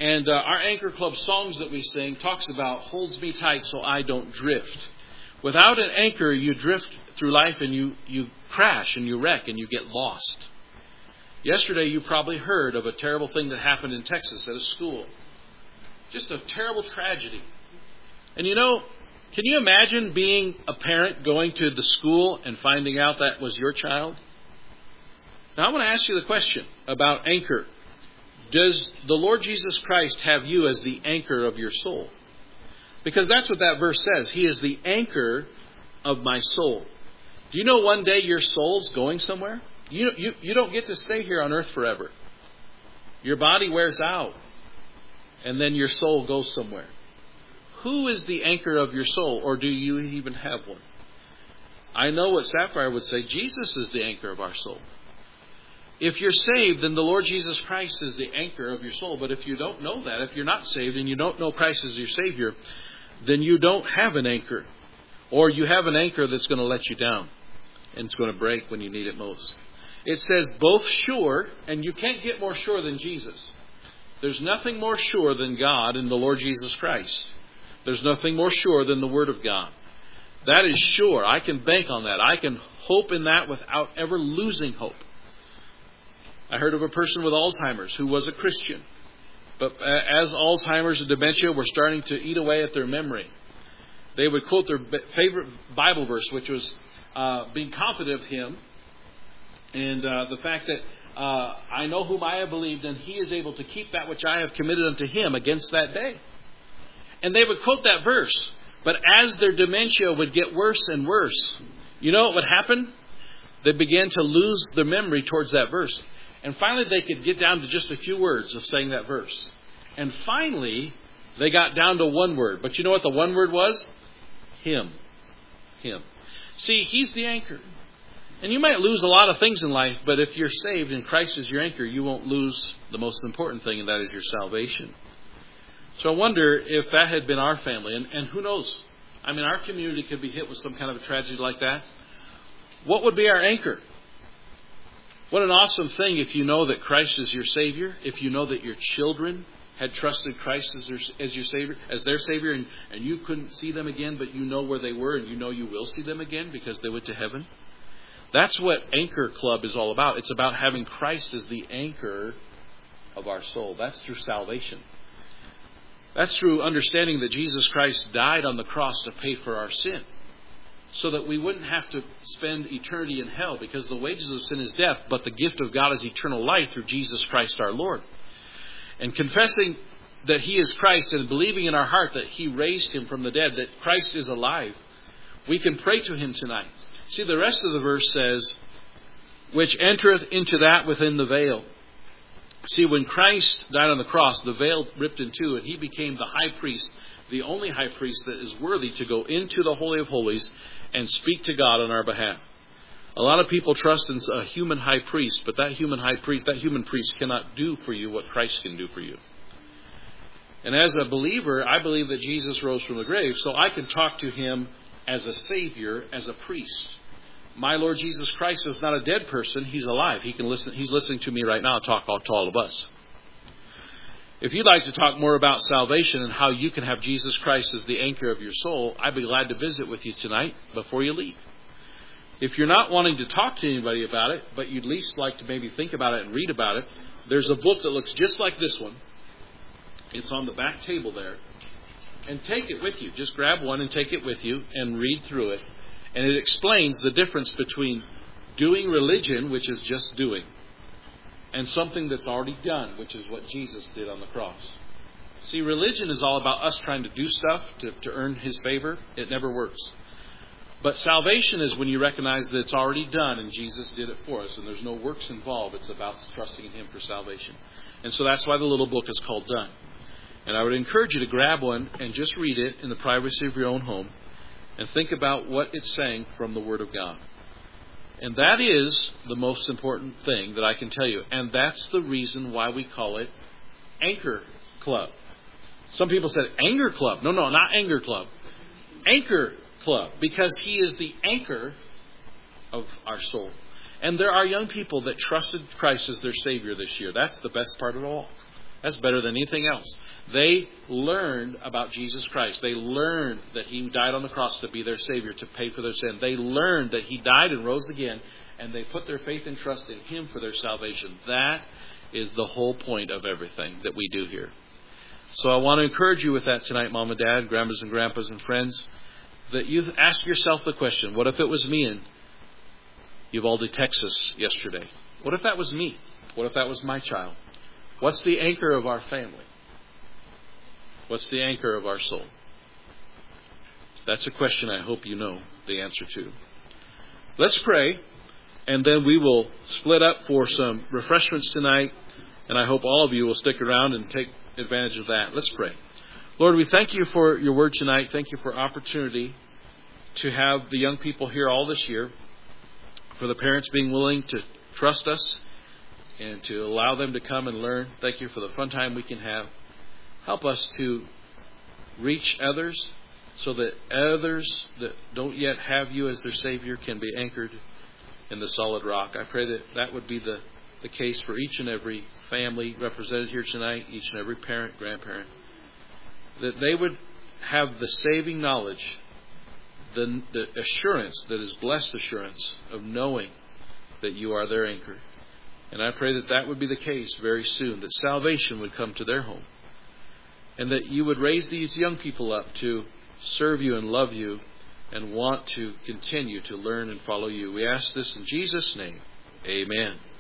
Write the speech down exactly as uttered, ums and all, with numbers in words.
And uh, our Anchor Club songs that we sing talks about holds me tight so I don't drift. Without an anchor, you drift through life and you, you crash and you wreck and you get lost. Yesterday, you probably heard of a terrible thing that happened in Texas at a school. Just a terrible tragedy. And you know, can you imagine being a parent going to the school and finding out that was your child? Now, I want to ask you the question about anchor. Does the Lord Jesus Christ have you as the anchor of your soul? Because that's what that verse says. He is the anchor of my soul. Do you know one day your soul's going somewhere? You, you, you don't get to stay here on earth forever. Your body wears out. And then your soul goes somewhere. Who is the anchor of your soul? Or do you even have one? I know what Sapphire would say. Jesus is the anchor of our soul. If you're saved, then the Lord Jesus Christ is the anchor of your soul. But if you don't know that, if you're not saved and you don't know Christ as your Savior, then you don't have an anchor. Or you have an anchor that's going to let you down. And it's going to break when you need it most. It says both sure, and you can't get more sure than Jesus. There's nothing more sure than God and the Lord Jesus Christ. There's nothing more sure than the Word of God. That is sure. I can bank on that. I can hope in that without ever losing hope. I heard of a person with Alzheimer's who was a Christian. But as Alzheimer's and dementia were starting to eat away at their memory, they would quote their favorite Bible verse, which was uh, being confident of Him. And uh, the fact that uh, I know whom I have believed, and He is able to keep that which I have committed unto Him against that day. And they would quote that verse. But as their dementia would get worse and worse, you know what would happen? They began to lose their memory towards that verse. And finally, they could get down to just a few words of saying that verse. And finally, they got down to one word. But you know what the one word was? Him. Him. See, He's the anchor. And you might lose a lot of things in life, but if you're saved and Christ is your anchor, you won't lose the most important thing, and that is your salvation. So I wonder if that had been our family. And, and who knows? I mean, our community could be hit with some kind of a tragedy like that. What would be our anchor? What an awesome thing if you know that Christ is your Savior, if you know that your children had trusted Christ as their, as your Savior, as their Savior, and, and you couldn't see them again, but you know where they were, and you know you will see them again because they went to heaven. That's what Anchor Club is all about. It's about having Christ as the anchor of our soul. That's through salvation. That's through understanding that Jesus Christ died on the cross to pay for our sin, so that we wouldn't have to spend eternity in hell, because the wages of sin is death, but the gift of God is eternal life through Jesus Christ our Lord. And confessing that He is Christ and believing in our heart that He raised Him from the dead, that Christ is alive, we can pray to Him tonight. See, the rest of the verse says, which entereth into that within the veil. See, when Christ died on the cross, the veil ripped in two, and He became the high priest, the only high priest that is worthy to go into the Holy of Holies and speak to God on our behalf. A lot of people trust in a human high priest, but that human high priest, that human priest cannot do for you what Christ can do for you. And as a believer, I believe that Jesus rose from the grave, so I can talk to Him as a Savior, as a priest. My Lord Jesus Christ is not a dead person. He's alive. He can listen. He's listening to me right now talk to all of us. If you'd like to talk more about salvation and how you can have Jesus Christ as the anchor of your soul, I'd be glad to visit with you tonight before you leave. If you're not wanting to talk to anybody about it, but you'd at least like to maybe think about it and read about it, there's a book that looks just like this one. It's on the back table there. And take it with you. Just grab one and take it with you and read through it. And it explains the difference between doing religion, which is just doing, and something that's already done, which is what Jesus did on the cross. See, religion is all about us trying to do stuff to, to earn His favor. It never works. But salvation is when you recognize that it's already done and Jesus did it for us, and there's no works involved. It's about trusting in Him for salvation. And so that's why the little book is called Done. And I would encourage you to grab one and just read it in the privacy of your own home and think about what it's saying from the Word of God. And that is the most important thing that I can tell you. And that's the reason why we call it Anchor Club. Some people said Anger Club. No, no, not Anger Club. Anchor Club. Because He is the anchor of our soul. And there are young people that trusted Christ as their Savior this year. That's the best part of it all. That's better than anything else. They learned about Jesus Christ. They learned that He died on the cross to be their Savior, to pay for their sin. They learned that He died and rose again, and they put their faith and trust in Him for their salvation. That is the whole point of everything that we do here. So I want to encourage you with that tonight, Mom and Dad, grandmas and grandpas and friends, that you ask yourself the question, what if it was me in Uvalde, Texas yesterday? What if that was me? What if that was my child? What's the anchor of our family? What's the anchor of our soul? That's a question I hope you know the answer to. Let's pray, and then we will split up for some refreshments tonight, and I hope all of you will stick around and take advantage of that. Let's pray. Lord, we thank you for your word tonight. Thank you for opportunity to have the young people here all this year, for the parents being willing to trust us and to allow them to come and learn. Thank you for the fun time we can have. Help us to reach others so that others that don't yet have you as their Savior can be anchored in the solid rock. I pray that that would be the, the case for each and every family represented here tonight, each and every parent, grandparent, that they would have the saving knowledge, the, the assurance that is blessed assurance of knowing that you are their anchor. And I pray that that would be the case very soon, that salvation would come to their home, and that you would raise these young people up to serve you and love you and want to continue to learn and follow you. We ask this in Jesus' name. Amen.